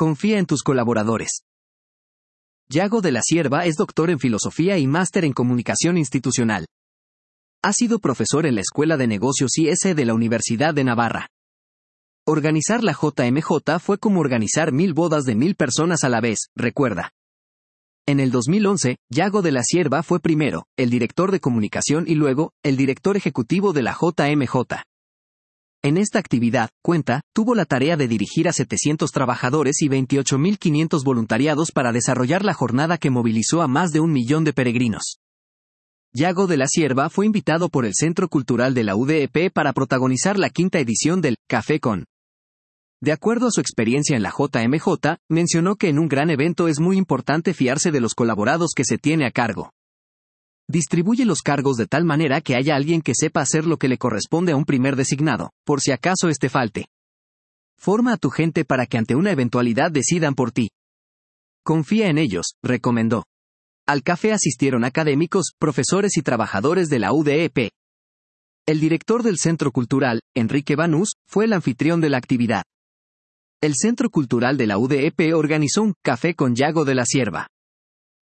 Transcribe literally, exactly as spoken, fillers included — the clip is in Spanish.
Confía en tus colaboradores. Yago de la Cierva es doctor en filosofía y máster en comunicación institucional. Ha sido profesor en la Escuela de Negocios I S de la Universidad de Navarra. Organizar la J M J fue como organizar mil bodas de mil personas a la vez, recuerda. En el dos mil once, Yago de la Cierva fue primero, el director de comunicación y luego, el director ejecutivo de la J M J. En esta actividad, cuenta, tuvo la tarea de dirigir a setecientos trabajadores y veintiocho mil quinientos voluntariados para desarrollar la jornada que movilizó a más de un millón de peregrinos. Yago de la Cierva fue invitado por el Centro Cultural de la U D E P para protagonizar la quinta edición del Café con. De acuerdo a su experiencia en la J M J, mencionó que en un gran evento es muy importante fiarse de los colaborados que se tiene a cargo. Distribuye los cargos de tal manera que haya alguien que sepa hacer lo que le corresponde a un primer designado, por si acaso este falte. Forma a tu gente para que ante una eventualidad decidan por ti. Confía en ellos, recomendó. Al café asistieron académicos, profesores y trabajadores de la U D E P. El director del Centro Cultural, Enrique Banús, fue el anfitrión de la actividad. El Centro Cultural de la U D E P organizó un café con Yago de la Cierva.